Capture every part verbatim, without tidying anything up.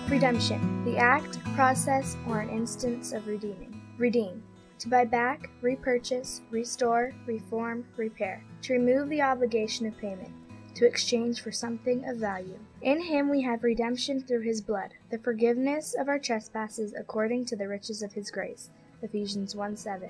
Redemption, the act, process, or an instance of redeeming. Redeem, to buy back, repurchase, restore, reform, repair, to remove the obligation of payment, to exchange for something of value. In him we have redemption through his blood, the forgiveness of our trespasses according to the riches of his grace. Ephesians one seven.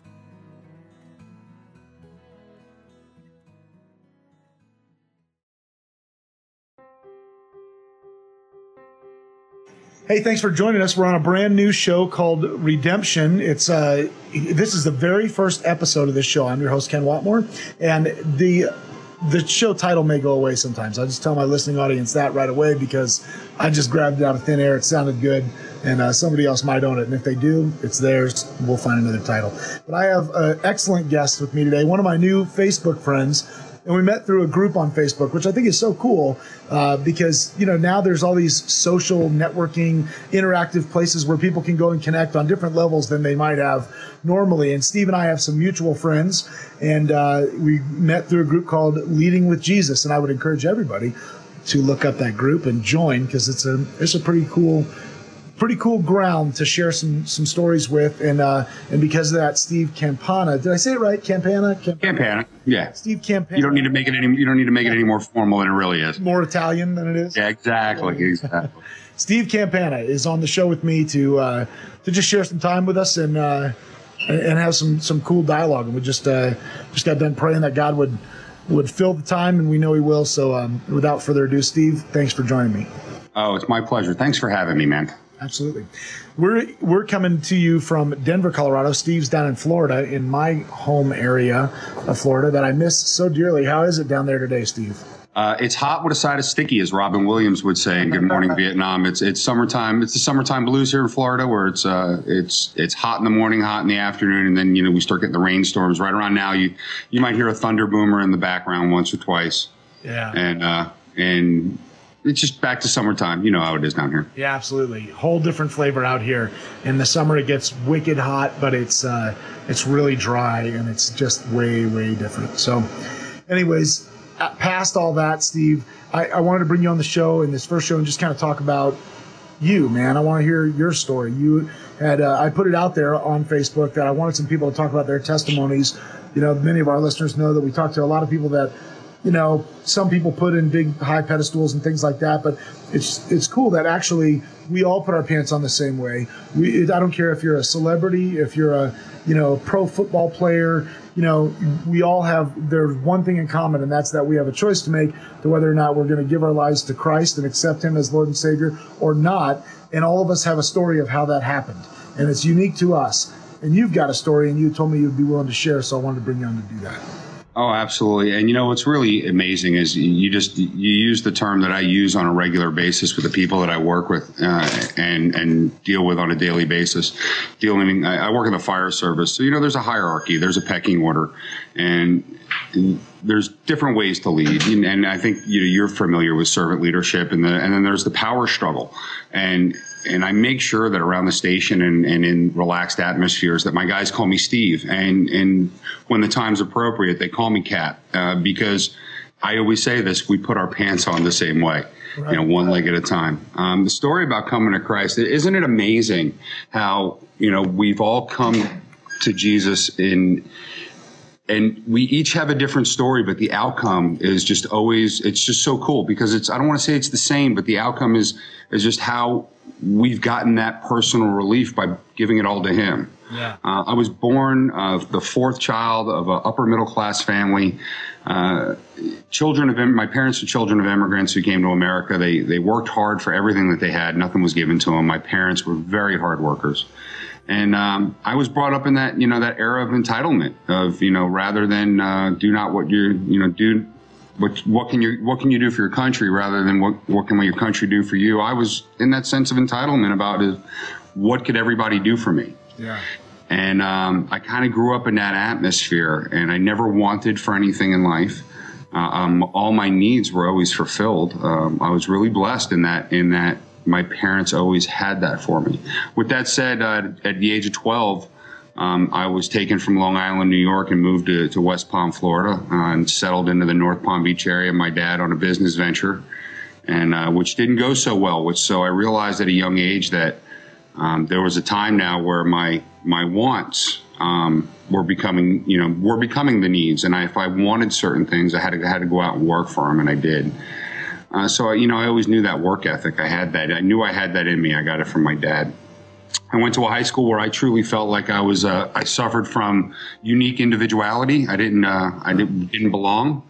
Hey, thanks for joining us. We're on a brand new show called Redemption. It's uh, this is the very first episode of this show. I'm your host, Ken Watmore, and the the show title may go away sometimes. I just tell my listening audience that right away because I just grabbed it out of thin air. It sounded good, and uh, somebody else might own it. And if they do, it's theirs. We'll find another title. But I have an excellent guest with me today, one of my new Facebook friends. And we met through a group on Facebook, which I think is so cool uh, because, you know, now there's all these social networking, interactive places where people can go and connect on different levels than they might have normally. And Steve and I have some mutual friends, and uh, we met through a group called Leading with Jesus. And I would encourage everybody to look up that group and join because it's a it's a pretty cool Pretty cool ground to share some some stories with, and uh, and because of that, Steve Campana. Did I say it right? Campana. Campana. Campana. Yeah. Steve Campana. You don't need to make it any. You don't need to make it any more formal than it really is. More Italian than it is. Yeah, exactly. Exactly. Steve Campana is on the show with me to uh, to just share some time with us and uh, and have some some cool dialogue. And we just uh, just got done praying that God would would fill the time, and we know He will. So um, without further ado, Steve, thanks for joining me. Oh, it's my pleasure. Thanks for having me, man. Absolutely. We're we're coming to you from Denver, Colorado. Steve's down in Florida, in my home area of Florida that I miss so dearly. How is it down there today, Steve? Uh, it's hot with a side of sticky, as Robin Williams would say in Good Morning Vietnam. It's it's summertime. It's the summertime blues here in Florida, where it's uh it's it's hot in the morning, hot in the afternoon, and then you know we start getting the rainstorms. Right around now, you you might hear a thunder boomer in the background once or twice. Yeah. And uh and. It's just back to summertime. You know how it is down here. Yeah, absolutely. Whole different flavor out here. In the summer, it gets wicked hot, but it's uh, it's really dry, and it's just way, way different. So anyways, past all that, Steve, I, I wanted to bring you on the show in this first show and just kind of talk about you, man. I want to hear your story. You had uh, I put it out there on Facebook that I wanted some people to talk about their testimonies. You know, many of our listeners know that we talk to a lot of people that, you know, some people put in big high pedestals and things like that, but it's it's cool that actually we all put our pants on the same way. We I don't care if you're a celebrity, if you're a, you know, pro football player, you know, we all have, there's one thing in common, and that's that we have a choice to make to whether or not we're going to give our lives to Christ and accept Him as Lord and Savior or not. And all of us have a story of how that happened, and it's unique to us. And you've got a story, and you told me you'd be willing to share, so I wanted to bring you on to do that. Oh, absolutely. And, you know, what's really amazing is you just you use the term that I use on a regular basis with the people that I work with uh, and and deal with on a daily basis. Dealing, I, I work in the fire service. So, you know, there's a hierarchy. There's a pecking order. And, and there's different ways to lead. And, and I think, you know, you're familiar with servant leadership. And, the, and then there's the power struggle. And And I make sure that around the station and, and in relaxed atmospheres that my guys call me Steve. And, and when the time's appropriate, they call me Cat. Uh, because I always say this, we put our pants on the same way, right. You know, one leg at a time. Um, the story about coming to Christ, isn't it amazing how, you know, we've all come to Jesus in, and we each have a different story, but the outcome is just always, it's just so cool because it's, I don't want to say it's the same, but the outcome is, is just how we've gotten that personal relief by giving it all to Him. Yeah. Uh, I was born uh, the fourth child of an upper middle class family. Uh, children of my parents are children of immigrants who came to America. They they worked hard for everything that they had. Nothing was given to them. My parents were very hard workers. And um, I was brought up in that, you know, that era of entitlement of, you know, rather than uh, do not what you, you know, do, what what can you what can you do for your country rather than what what can your country do for you. I was in that sense of entitlement about is what could everybody do for me. Yeah. And um, I kind of grew up in that atmosphere, and I never wanted for anything in life. Uh, um, all my needs were always fulfilled. Um, I was really blessed in that in that. My parents always had that for me. With that said, uh, at the age of twelve, um, I was taken from Long Island, New York, and moved to, to West Palm, Florida, uh, and settled into the North Palm Beach area. My dad on a business venture, and uh, which didn't go so well. Which so I realized at a young age that um, there was a time now where my my wants um, were becoming, you know, were becoming the needs, and I, if I wanted certain things, I had to had to go out and work for them, and I did. Uh, so you know, I always knew that work ethic. I had that. I knew I had that in me. I got it from my dad. I went to a high school where I truly felt like I was, uh, I suffered from unique individuality. I didn't, uh, I didn't, didn't belong.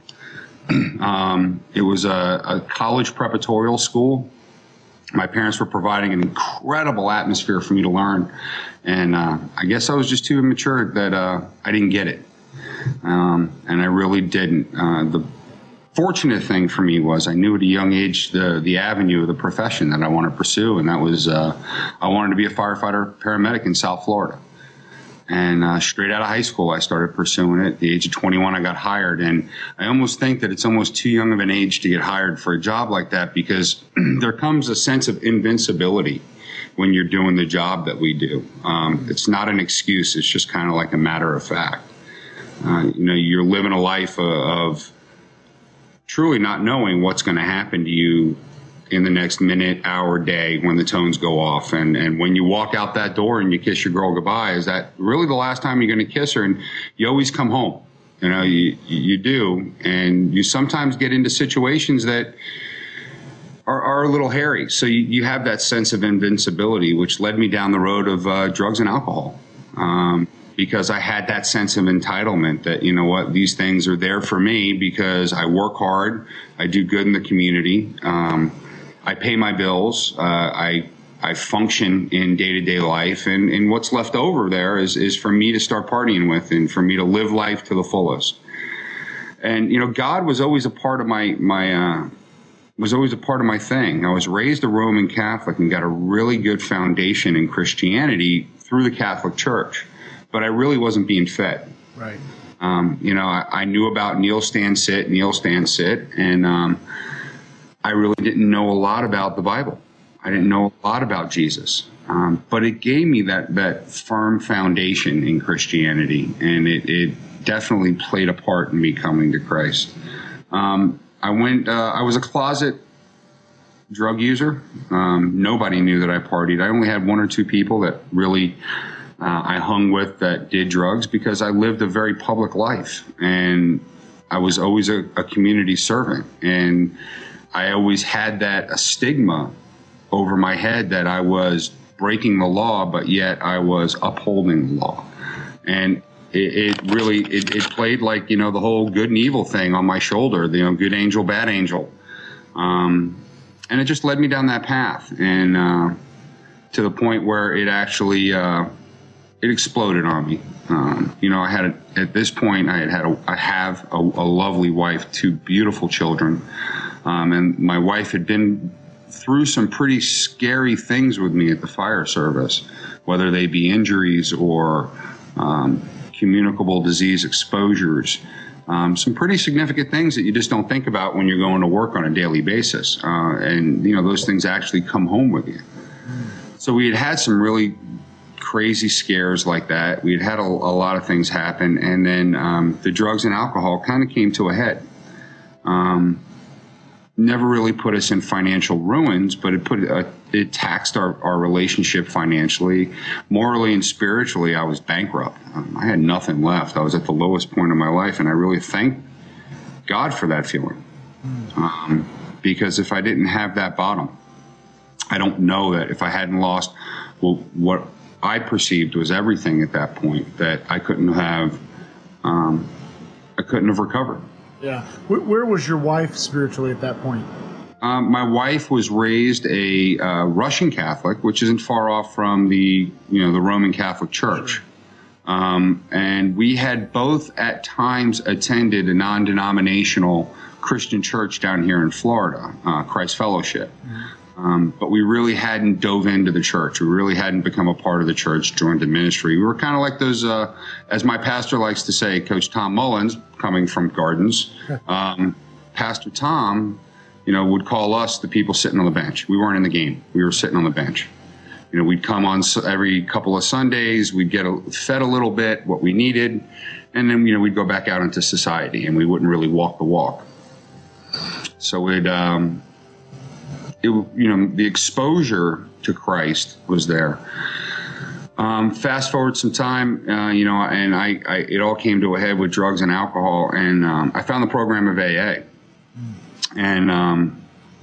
um, it was a, a college preparatorial school. My parents were providing an incredible atmosphere for me to learn. And, uh, I guess I was just too immature that, uh, I didn't get it. Um, and I really didn't. Uh, the fortunate thing for me was I knew at a young age the the avenue of the profession that I wanted to pursue, and that was uh, I wanted to be a firefighter paramedic in South Florida. And uh, straight out of high school, I started pursuing it. At the age of twenty-one, I got hired, and I almost think that it's almost too young of an age to get hired for a job like that, because there comes a sense of invincibility when you're doing the job that we do. Um, it's not an excuse; it's just kind of like a matter of fact. Uh, you know, you're living a life of, of truly not knowing what's going to happen to you in the next minute, hour, day when the tones go off. And, and when you walk out that door and you kiss your girl goodbye, is that really the last time you're going to kiss her? And you always come home. You know, you, you do. And you sometimes get into situations that are, are a little hairy. So you, you have that sense of invincibility, which led me down the road of uh, drugs and alcohol. Um, because I had that sense of entitlement that, you know what, these things are there for me because I work hard, I do good in the community, um, I pay my bills, uh, I I function in day-to-day life, and, and what's left over there is, is for me to start partying with and for me to live life to the fullest. And, you know, God was always a part of my, my uh, was always a part of my thing. I was raised a Roman Catholic and got a really good foundation in Christianity through the Catholic Church. But I really wasn't being fed. Right. Um, you know, I, I knew about kneel, stand, sit, kneel, stand, sit. And um, I really didn't know a lot about the Bible. I didn't know a lot about Jesus. Um, but it gave me that, that firm foundation in Christianity. And it, it definitely played a part in me coming to Christ. Um, I went, uh, I was a closet drug user. Um, nobody knew that I partied. I only had one or two people that really Uh, I hung with that did drugs because I lived a very public life, and I was always a, a community servant, and I always had that a stigma over my head that I was breaking the law, but yet I was upholding the law. And it, it really it, it played like, you know, the whole good and evil thing on my shoulder, you know, good angel, bad angel, um, and it just led me down that path, and uh, to the point where it actually. Uh, It exploded on me. Um, you know, I had a, at this point, I had had a, I have a, a lovely wife, two beautiful children, um, and my wife had been through some pretty scary things with me at the fire service, whether they be injuries or um, communicable disease exposures. Um, some pretty significant things that you just don't think about when you're going to work on a daily basis, uh, and you know those things actually come home with you. So we had had some really crazy scares like that. We'd had a, a lot of things happen, and then um, the drugs and alcohol kind of came to a head. Um, never really put us in financial ruins, but it put uh, it taxed our, our relationship financially, morally and spiritually. I was bankrupt. Um, I had nothing left. I was at the lowest point of my life, and I really thank God for that feeling, um, because if I didn't have that bottom, I don't know that if I hadn't lost, well, what I perceived was everything at that point, that I couldn't have, um, I couldn't have recovered. Yeah. Where, where was your wife spiritually at that point? Um, my wife was raised a uh, Russian Catholic, which isn't far off from the, you know, the Roman Catholic Church. Um, and we had both at times attended a non-denominational Christian church down here in Florida, uh, Christ Fellowship. Mm-hmm. Um, but we really hadn't dove into the church. We really hadn't become a part of the church, joined the ministry. We were kind of like those, uh, as my pastor likes to say, Coach Tom Mullins, coming from Gardens. Um, Pastor Tom, you know, would call us the people sitting on the bench. We weren't in the game. We were sitting on the bench. You know, we'd come on every couple of Sundays. We'd get a, fed a little bit, what we needed. And then, you know, we'd go back out into society, and we wouldn't really walk the walk. So we'd... Um, it, you know, the exposure to Christ was there. Um, fast forward some time, uh, you know, and I, I, it all came to a head with drugs and alcohol. And um, I found the program of A A. And um,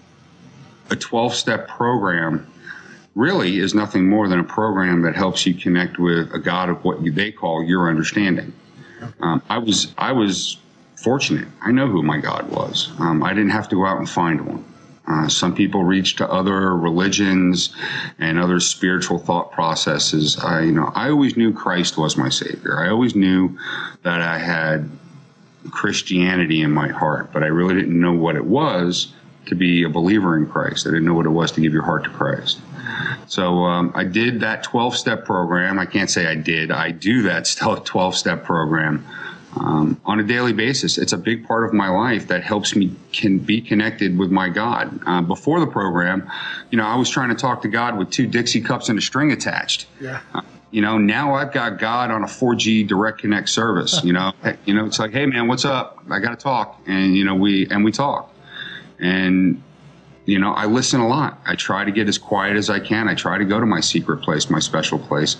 a twelve-step program really is nothing more than a program that helps you connect with a God of what they call your understanding. Um, I was I was fortunate. I know who my God was. Um, I didn't have to go out and find one. Uh, some people reach to other religions and other spiritual thought processes. I, you know, I always knew Christ was my Savior. I always knew that I had Christianity in my heart, but I really didn't know what it was to be a believer in Christ. I didn't know what it was to give your heart to Christ. So um, I did that twelve-step program. I can't say I did. I do that twelve-step program um, on a daily basis. It's a big part of my life that helps me can be connected with my God. Uh, before the program, you know, I was trying to talk to God with two Dixie cups and a string attached. Yeah. Uh, you know, now I've got God on a four G direct connect service. You know, you know, it's like, hey man, what's up? I got to talk, and you know, we and we talk, and you know, I listen a lot. I try to get as quiet as I can. I try to go to my secret place, my special place.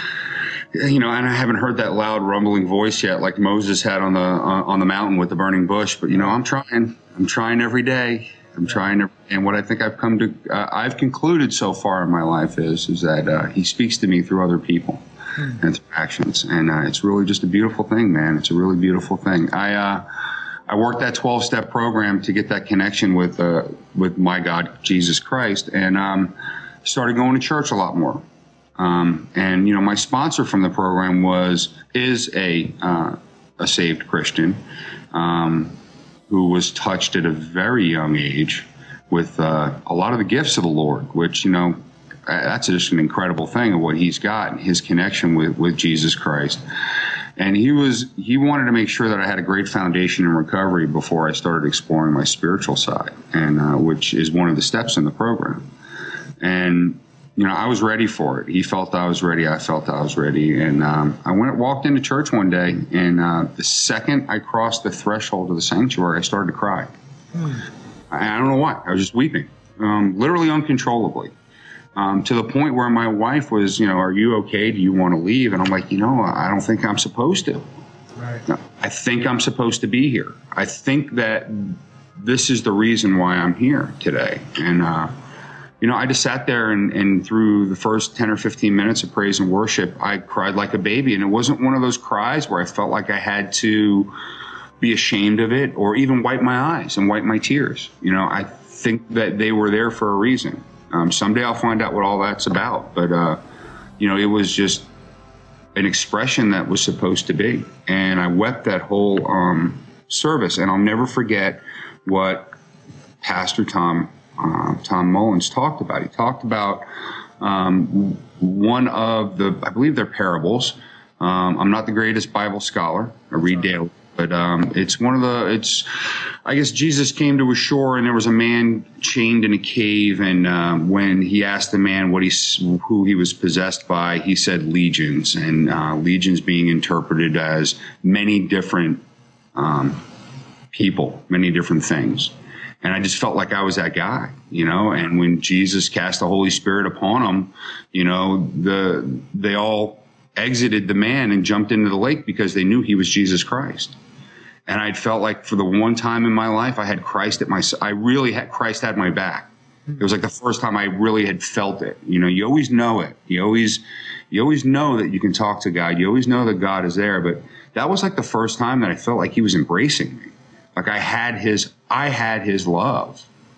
You know, and I haven't heard that loud rumbling voice yet, like Moses had on the uh, on the mountain with the burning bush. But you know, I'm trying. I'm trying every day. I'm trying to. And what I think I've come to, uh, I've concluded so far in my life is is that uh, He speaks to me through other people hmm. and through actions, and uh, it's really just a beautiful thing, man. It's a really beautiful thing. I uh, I worked that twelve-step program to get that connection with uh, with my God, Jesus Christ, and um, started going to church a lot more. Um, and, you know, my sponsor from the program was, is a, uh, a saved Christian, um, who was touched at a very young age with, uh, a lot of the gifts of the Lord, which, you know, that's just an incredible thing of what he's got, his connection with, with Jesus Christ. And he was, he wanted to make sure that I had a great foundation in recovery before I started exploring my spiritual side, and, uh, which is one of the steps in the program. And, you know, I was ready for it. He felt I was ready. I felt I was ready. And um, I went, walked into church one day, and uh, the second I crossed the threshold of the sanctuary, I started to cry. Hmm. I, I don't know why. I was just weeping, um, literally uncontrollably, um, to the point where my wife was, you know, are you okay? Do you want to leave? And I'm like, you know, I don't think I'm supposed to. Right. No, I think I'm supposed to be here. I think that this is the reason why I'm here today. And, uh, You know, I just sat there and, and through the first ten or fifteen minutes of praise and worship, I cried like a baby. And it wasn't one of those cries where I felt like I had to be ashamed of it or even wipe my eyes and wipe my tears. You know, I think that they were there for a reason. Um, someday I'll find out what all that's about. But, uh, you know, it was just an expression that was supposed to be. And I wept that whole um, service. And I'll never forget what Pastor Tom Uh, Tom Mullins talked about. He talked about um, one of the, I believe they're parables. Um, I'm not the greatest Bible scholar. I read daily, but um, it's one of the, it's, I guess Jesus came to a shore and there was a man chained in a cave. And um, when he asked the man what he, who he was possessed by, he said legions, and uh, legions being interpreted as many different um, people, many different things. And I just felt like I was that guy, you know, and when Jesus cast the Holy Spirit upon them, you know, the, they all exited the man and jumped into the lake because they knew he was Jesus Christ. And I felt like for the one time in my life, I had Christ at my, I really had, Christ had my back. It was like the first time I really had felt it. You know, you always know it. You always, you always know that you can talk to God. You always know that God is there. But that was like the first time that I felt like he was embracing me. Like I had his, I had his love.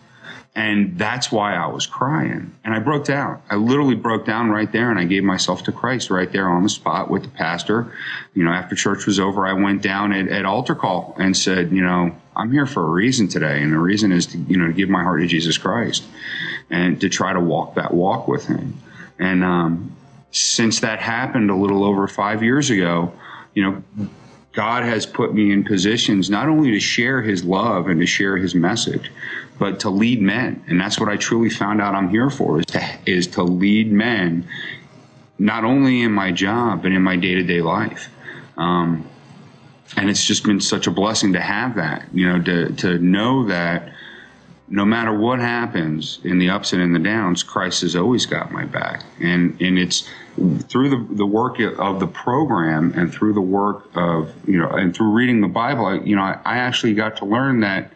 And that's why I was crying. And I broke down. I literally broke down right there, and I gave myself to Christ right there on the spot with the pastor. You know, after church was over, I went down at, at altar call and said, you know, I'm here for a reason today. And the reason is to, you know, to give my heart to Jesus Christ and to try to walk that walk with him. And um, since that happened a little over five years ago, you know, God has put me in positions not only to share his love and to share his message, but to lead men. And that's what I truly found out I'm here for, is to, is to lead men, not only in my job, but in my day-to-day life. Um, and it's just been such a blessing to have that, you know, to, to know that no matter what happens in the ups and in the downs, Christ has always got my back. And and it's through the, the work of the program and through the work of, you know, and through reading the Bible, I, you know, I, I actually got to learn that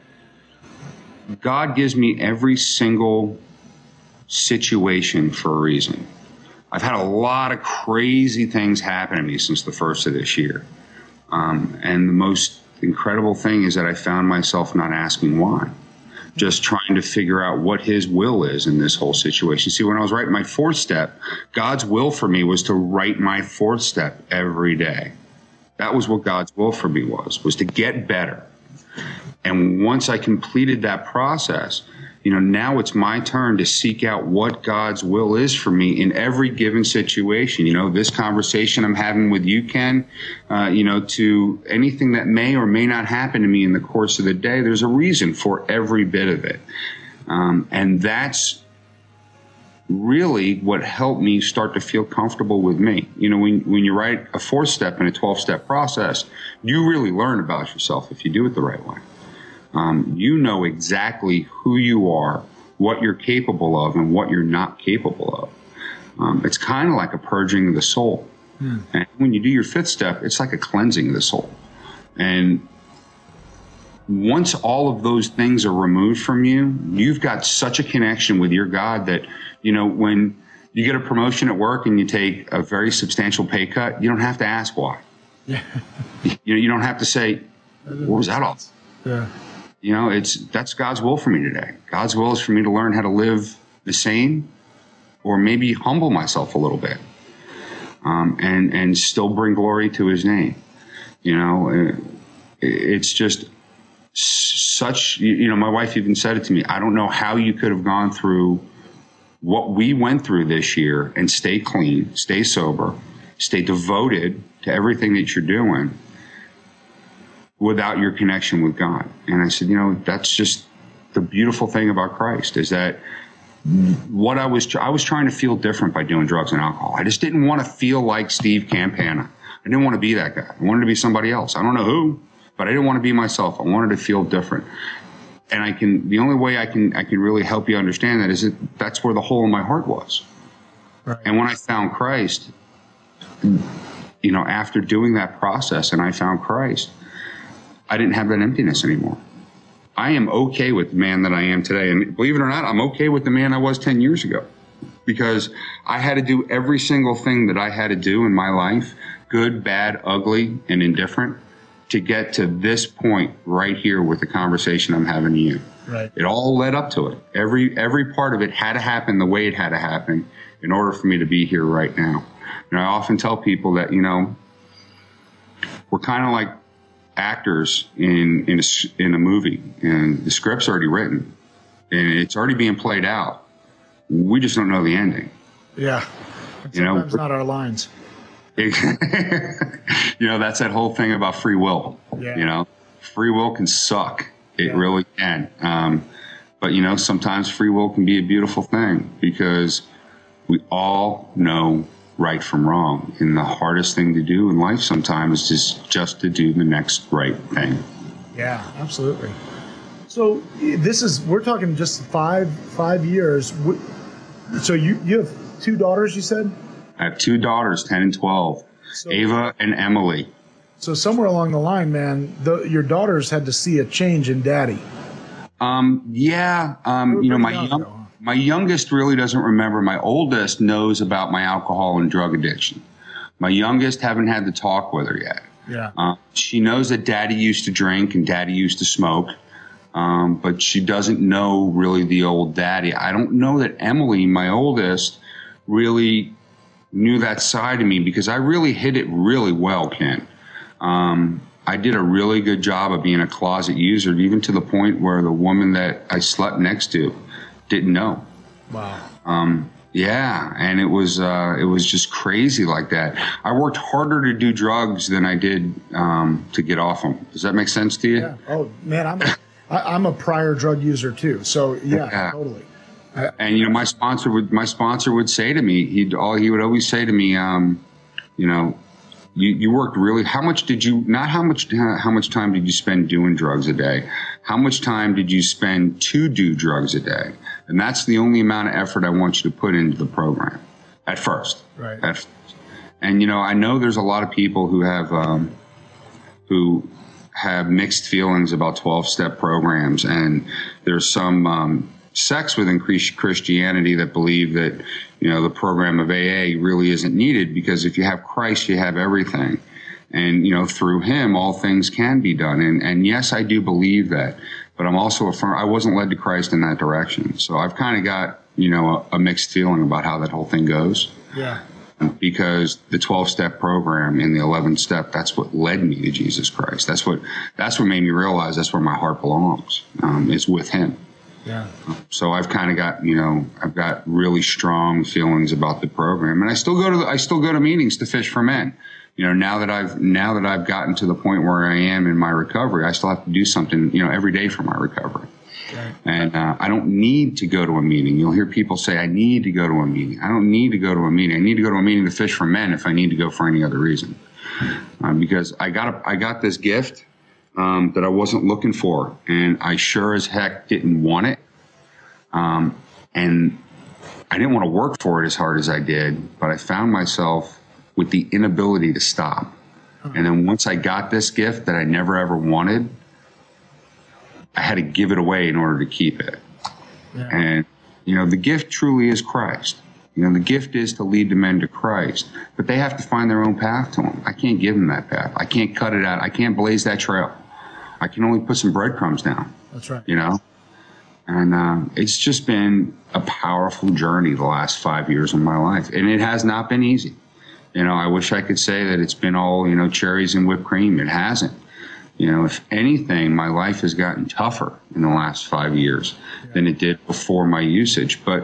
God gives me every single situation for a reason. I've had a lot of crazy things happen to me since the first of this year. Um, and the most incredible thing is that I found myself not asking why, just trying to figure out what his will is in this whole situation. See, when I was writing my fourth step, God's will for me was to write my fourth step every day. That was what God's will for me was, was to get better. And once I completed that process, you know, now it's my turn to seek out what God's will is for me in every given situation. You know, this conversation I'm having with you, Ken, uh, you know, to anything that may or may not happen to me in the course of the day, there's a reason for every bit of it. Um, and that's really what helped me start to feel comfortable with me. You know, when, when you write a fourth step in a twelve-step process, you really learn about yourself if you do it the right way. Um, you know exactly who you are, what you're capable of, and what you're not capable of. Um, it's kind of like a purging of the soul. Hmm. And when you do your fifth step, it's like a cleansing of the soul. And once all of those things are removed from you, you've got such a connection with your God that, you know, when you get a promotion at work and you take a very substantial pay cut, you don't have to ask why. Yeah. You know, you don't have to say, what was that all? Yeah. You know, it's that's God's will for me today. God's will is for me to learn how to live the same, or maybe humble myself a little bit, um, and and still bring glory to His name. You know, it's just such. You know, my wife even said it to me. I don't know how you could have gone through what we went through this year and stay clean, stay sober, stay devoted to everything that you're doing without your connection with God. And I said, you know, that's just the beautiful thing about Christ, is that what I was, I was trying to feel different by doing drugs and alcohol. I just didn't want to feel like Steve Campana. I didn't want to be that guy. I wanted to be somebody else. I don't know who, but I didn't want to be myself. I wanted to feel different. And I can, the only way I can, I can really help you understand that is that that's where the hole in my heart was. Right. And when I found Christ, you know, after doing that process and I found Christ, I didn't have that emptiness anymore. I am okay with the man that I am today. And believe it or not, I'm okay with the man I was ten years ago, because I had to do every single thing that I had to do in my life, good, bad, ugly, and indifferent, to get to this point right here with the conversation I'm having to you. Right. It all led up to it. Every, every part of it had to happen the way it had to happen in order for me to be here right now. And I often tell people that, you know, we're kind of like actors in in a, in a movie, and the script's already written and it's already being played out. We just don't know the ending. Yeah. And you know, not our lines. You know, that's that whole thing about free will. Yeah. You know, free will can suck. It yeah. really can. Um, but you know, sometimes free will can be a beautiful thing, because we all know right from wrong. And the hardest thing to do in life sometimes is just, just to do the next right thing. Yeah, absolutely. So this is, we're talking just five, five years. So you, you have two daughters, you said? I have two daughters, ten and twelve, so, Ava and Emily. So somewhere along the line, man, the, your daughters had to see a change in daddy. Um, yeah. Um, you know, my young, though. My youngest really doesn't remember. My oldest knows about my alcohol and drug addiction. My youngest, haven't had the talk with her yet. Yeah. Uh, she knows that daddy used to drink and daddy used to smoke, um, but she doesn't know really the old daddy. I don't know that Emily, my oldest, really knew that side of me, because I really hid it really well, Ken. Um, I did a really good job of being a closet user, even to the point where the woman that I slept next to didn't know. Wow. Um, yeah, and it was uh, it was just crazy like that. I worked harder to do drugs than I did um, to get off them. Does that make sense to you? Yeah. Oh man, I'm a, I, I'm a prior drug user too. So yeah, yeah. totally. I, and you know, my sponsor would my sponsor would say to me, he all he would always say to me, um, you know, You, you worked really, how much did you, not how much, how much time did you spend doing drugs a day? How much time did you spend to do drugs a day? And that's the only amount of effort I want you to put into the program at first. Right. At first. And, you know, I know there's a lot of people who have, um, who have mixed feelings about twelve-step programs. And there's some um, sects within Christianity that believe that, you know, the program of A A really isn't needed, because if you have Christ, you have everything. And, you know, through him, all things can be done. And, and yes, I do believe that. But I'm also a firm, I wasn't led to Christ in that direction. So I've kind of got, you know, a, a mixed feeling about how that whole thing goes. Yeah. Because the twelve-step program and the eleventh step, that's what led me to Jesus Christ. That's what that's what made me realize that's where my heart belongs. Um, is with him. Yeah. So I've kind of got, you know, I've got really strong feelings about the program, and I still go to the, I still go to meetings to Fish for Men. You know, now that I've now that I've gotten to the point where I am in my recovery, I still have to do something, you know, every day for my recovery. Right. And uh, I don't need to go to a meeting. You'll hear people say, I need to go to a meeting. I don't need to go to a meeting. I need to go to a meeting to Fish for Men if I need to go for any other reason. Um, because I got a, I got this gift um, that I wasn't looking for, and I sure as heck didn't want it. Um, and I didn't want to work for it as hard as I did, but I found myself with the inability to stop. And then once I got this gift that I never ever wanted, I had to give it away in order to keep it. Yeah. And, you know, the gift truly is Christ. You know, the gift is to lead the men to Christ, but they have to find their own path to him. I can't give them that path. I can't cut it out. I can't blaze that trail. I can only put some breadcrumbs down. That's right. You know, and uh, it's just been a powerful journey the last five years of my life, and it has not been easy. You know, I wish I could say that it's been all, you know, cherries and whipped cream. It hasn't. You know, if anything, my life has gotten tougher in the last five years yeah. than it did before my usage. But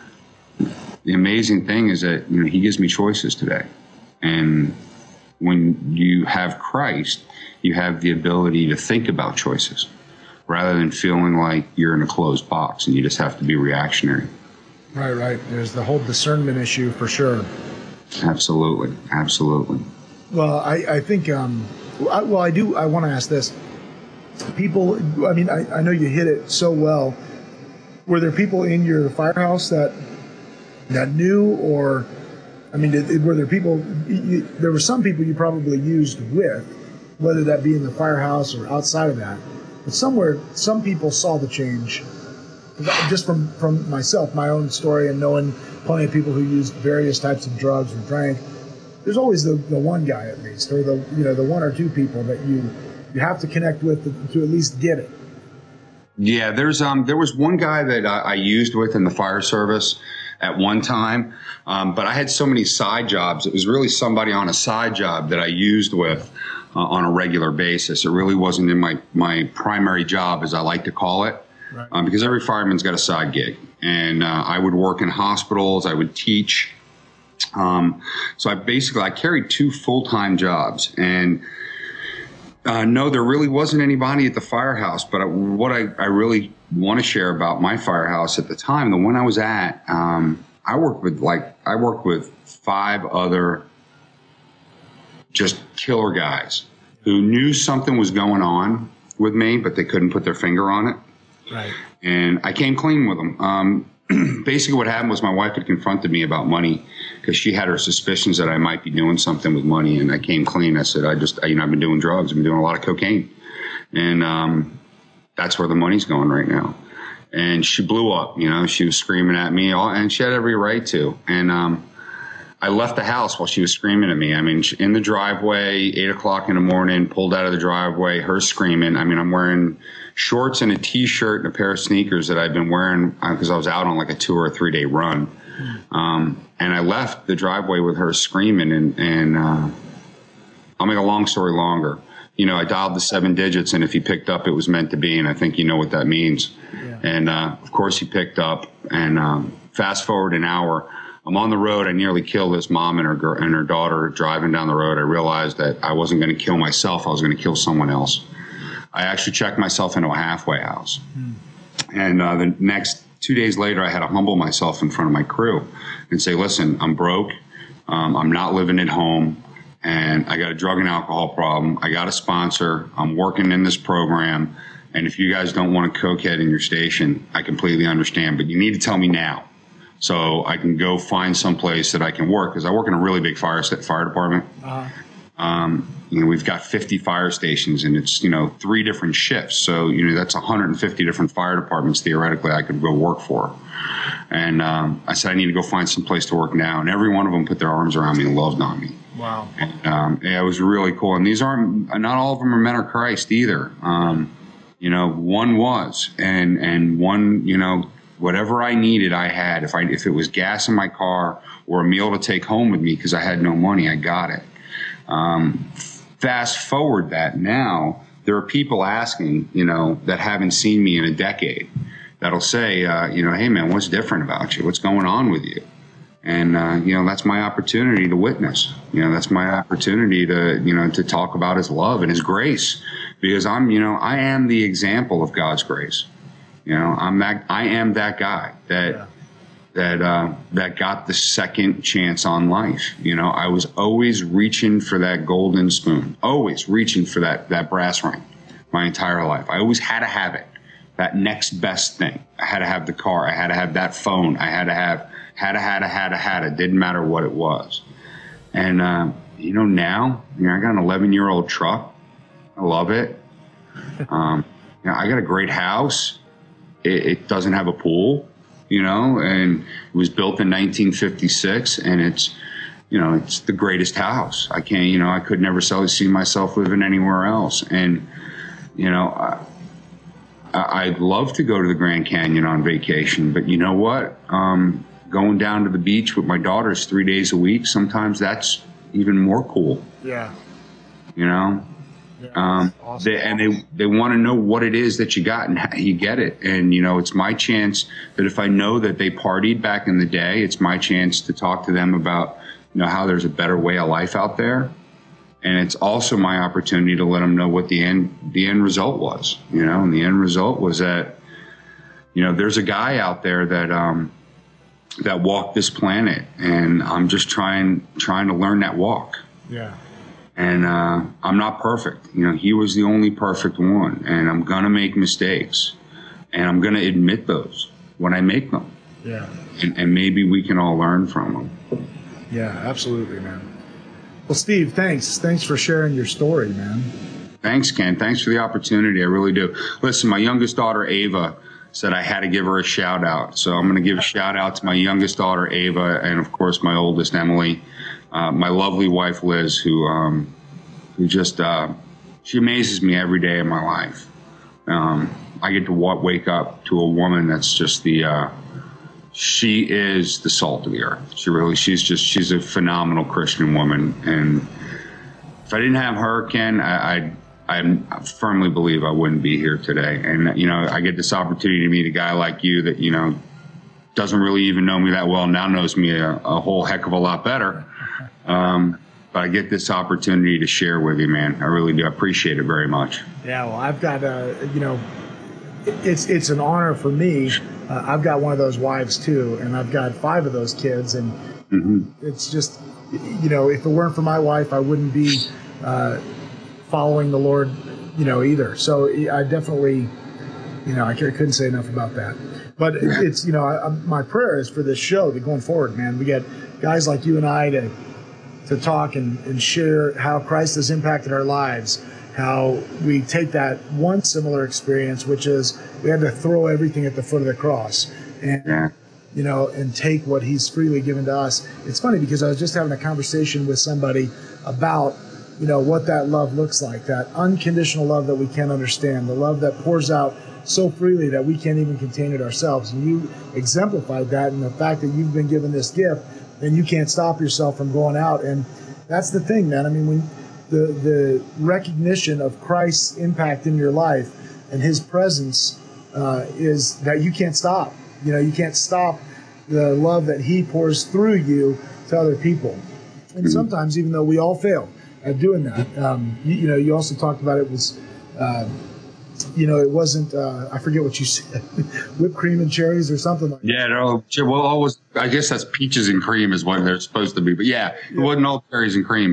the amazing thing is that, you know, he gives me choices today. And when you have Christ, you have the ability to think about choices rather than feeling like you're in a closed box and you just have to be reactionary. Right, right. There's the whole discernment issue for sure. Absolutely. Absolutely. Well, I, I think, um, I, well, I do, I want to ask this. People, I mean, I, I know you hit it so well. Were there people in your firehouse that that knew, or, I mean, did, were there people, you, there were some people you probably used with, whether that be in the firehouse or outside of that. But somewhere, some people saw the change. Just from, from myself, my own story, and knowing plenty of people who used various types of drugs or drank, there's always the, the one guy at least, or the you know the one or two people that you you have to connect with to, to at least get it. Yeah, there's um there was one guy that I, I used with in the fire service at one time, um, but I had so many side jobs. It was really somebody on a side job that I used with uh, on a regular basis. It really wasn't in my my primary job, as I like to call it. Right. Um, because every fireman's got a side gig, and uh, I would work in hospitals, I would teach. Um, so I basically, I carried two full-time jobs, and uh, no, there really wasn't anybody at the firehouse, but what I, I really want to share about my firehouse at the time, the one I was at, um, I worked with like, I worked with five other just killer guys who knew something was going on with me, but they couldn't put their finger on it. Right. And I came clean with them. Um, basically what happened was my wife had confronted me about money because she had her suspicions that I might be doing something with money. And I came clean. I said, I just, you know, I've been doing drugs. I've been doing a lot of cocaine. And um, that's where the money's going right now. And she blew up, you know, she was screaming at me, all, and she had every right to. And um, I left the house while she was screaming at me. I mean, in the driveway, eight o'clock in the morning, pulled out of the driveway, her screaming. I mean, I'm wearing shorts and a T-shirt and a pair of sneakers that I've been wearing because I was out on like a two or a three day run. Um, and I left the driveway with her screaming, and, and uh, I'll make a long story longer. You know, I dialed the seven digits, and if he picked up, it was meant to be. And I think you know what that means. Yeah. And uh, of course he picked up, and um, fast forward an hour, I'm on the road. I nearly killed this mom and her girl, and her daughter driving down the road. I realized that I wasn't going to kill myself. I was going to kill someone else. I actually checked myself into a halfway house. Hmm. And uh, the next two days later, I had to humble myself in front of my crew and say, listen, I'm broke. Um, I'm not living at home. and I got a drug and alcohol problem. I got a sponsor. I'm working in this program. And if you guys don't want a cokehead in your station, I completely understand, but you need to tell me now so I can go find some place that I can work, because I work in a really big fire fire department. Uh-huh. Um, you know, we've got fifty fire stations, and it's, you know, three different shifts. So, you know, that's one hundred fifty different fire departments theoretically I could go work for. And um, I said, I need to go find some place to work now. And every one of them put their arms around me and loved on me. Wow. And, um, yeah, it was really cool. And these aren't, not all of them are men of Christ either. Um, you know, one was, and, and one, you know, whatever I needed, I had. If I, if it was gas in my car or a meal to take home with me because I had no money, I got it. Um, fast forward that now, there are people asking, you know, that haven't seen me in a decade, that'll say, uh, you know, hey man, what's different about you? What's going on with you? And, uh, you know, that's my opportunity to witness. You know, that's my opportunity to, you know, to talk about his love and his grace, because I'm, you know, I am the example of God's grace. You know, I'm that, I am that guy that, yeah. that, uh, that got the second chance on life. You know, I was always reaching for that golden spoon, always reaching for that, that brass ring my entire life. I always had to have it, that next best thing. I had to have the car. I had to have that phone. I had to have, had to, had to, had to, had it. Didn't matter what it was. And, uh, you know, now, you know, I got an eleven year old truck. I love it. Um, you know, I got a great house. It, it doesn't have a pool, you know, and it was built in nineteen fifty-six, and it's, you know, it's the greatest house. I can't, you know, I could never see myself living anywhere else. And, you know, I, I'd love to go to the Grand Canyon on vacation, but you know what? Um, going down to the beach with my daughters three days a week, sometimes that's even more cool. Yeah. You know? Yeah, um, awesome. they, and they, they want to know what it is that you got and how you get it. And, you know, it's my chance that if I know that they partied back in the day, it's my chance to talk to them about, you know, how there's a better way of life out there. And it's also my opportunity to let them know what the end, the end result was, you know, and the end result was that, you know, there's a guy out there that, um, that walked this planet, and I'm just trying, trying to learn that walk. Yeah. And, uh, I'm not perfect. You know, he was the only perfect one, and I'm going to make mistakes, and I'm going to admit those when I make them. Yeah. And, and maybe we can all learn from them. Yeah, absolutely, man. Well, Steve, thanks. Thanks for sharing your story, man. Thanks, Ken. Thanks for the opportunity. I really do. Listen, my youngest daughter, Ava, said I had to give her a shout out. So I'm going to give a shout out to my youngest daughter, Ava, and of course, my oldest, Emily, uh, my lovely wife, Liz, who, um, who just, uh, she amazes me every day of my life. Um, I get to w- wake up to a woman that's just the, uh, she is the salt of the earth. She really, she's just, she's a phenomenal Christian woman. And if I didn't have her, Ken, I, I, I firmly believe I wouldn't be here today. And, you know, I get this opportunity to meet a guy like you that, you know, doesn't really even know me that well, now knows me a, a whole heck of a lot better. Um, but I get this opportunity to share with you, man. I really do. I appreciate it very much. Yeah, well, I've got, uh, you know, it's it's an honor for me. Uh, I've got one of those wives too, and I've got five of those kids, and mm-hmm. it's just, you know, if it weren't for my wife, I wouldn't be uh, following the Lord, you know, either. So I definitely, you know, I couldn't say enough about that. But it's, you know, I, my prayer is for this show that going forward, man, we get guys like you and I to to talk and, and share how Christ has impacted our lives. How we take that one similar experience, which is we had to throw everything at the foot of the cross and, yeah. you know, and take what he's freely given to us. It's funny because I was just having a conversation with somebody about, you know, what that love looks like, that unconditional love that we can't understand, the love that pours out so freely that we can't even contain it ourselves. And you exemplified that in the fact that you've been given this gift, and you can't stop yourself from going out. And that's the thing, man. I mean, when The, the recognition of Christ's impact in your life and his presence uh, is that you can't stop. You know, you can't stop the love that he pours through you to other people. And sometimes, even though we all fail at doing that, um, you, you know, you also talked about it was, uh, you know, it wasn't, uh, I forget what you said, whipped cream and cherries or something like that. Yeah, no, well, always, I guess that's peaches and cream is what they're supposed to be. But yeah, it yeah. wasn't all cherries and cream, man.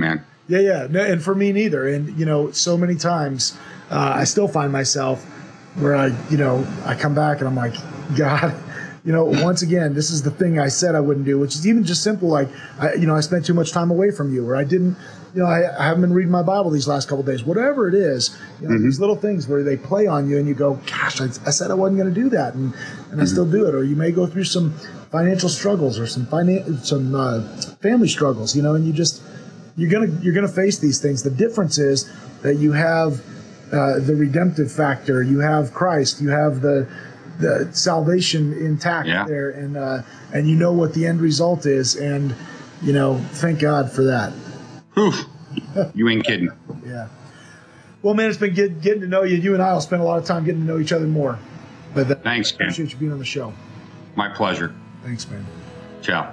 Yeah, yeah. No, and for me neither. And, you know, so many times uh, I still find myself where I, you know, I come back and I'm like, God, you know, once again, this is the thing I said I wouldn't do, which is even just simple. Like, I, you know, I spent too much time away from you, or I didn't, you know, I, I haven't been reading my Bible these last couple of days, whatever it is, you know, mm-hmm. these little things where they play on you and you go, gosh, I, I said I wasn't going to do that. And, and mm-hmm. I still do it. Or you may go through some financial struggles or some finan- some uh, family struggles, you know, and you just, you're going to, you're going to face these things. The difference is that you have uh, the redemptive factor, you have Christ, you have the, the salvation intact yeah. there. And, uh, and you know what the end result is. And, you know, thank God for that. Whew. You ain't kidding. Yeah. Well, man, it's been get, getting to know you. You and I will spend a lot of time getting to know each other more. But that, thanks, I appreciate you being on the show. My pleasure. Thanks, man. Ciao.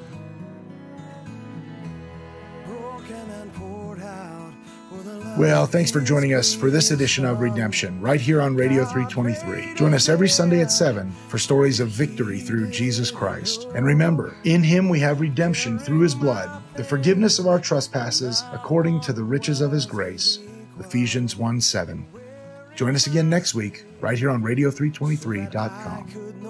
Well, thanks for joining us for this edition of Redemption, right here on Radio three twenty-three. Join us every Sunday at seven for stories of victory through Jesus Christ. And remember, in him we have redemption through his blood, the forgiveness of our trespasses according to the riches of his grace. Ephesians one seven. Join us again next week, right here on radio three twenty-three dot com.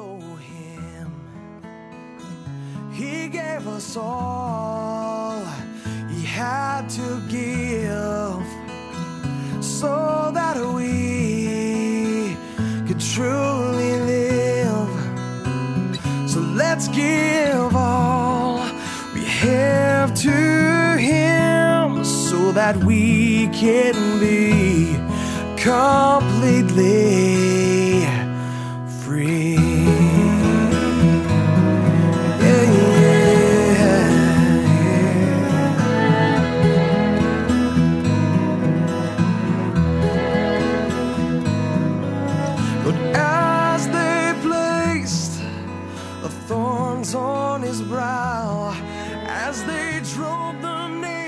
He gave us all he had to give, so that we could truly live. So let's give all we have to him, so that we can be completely free. Yeah, yeah, yeah. But as they placed the thorns on his brow, as they drove the nails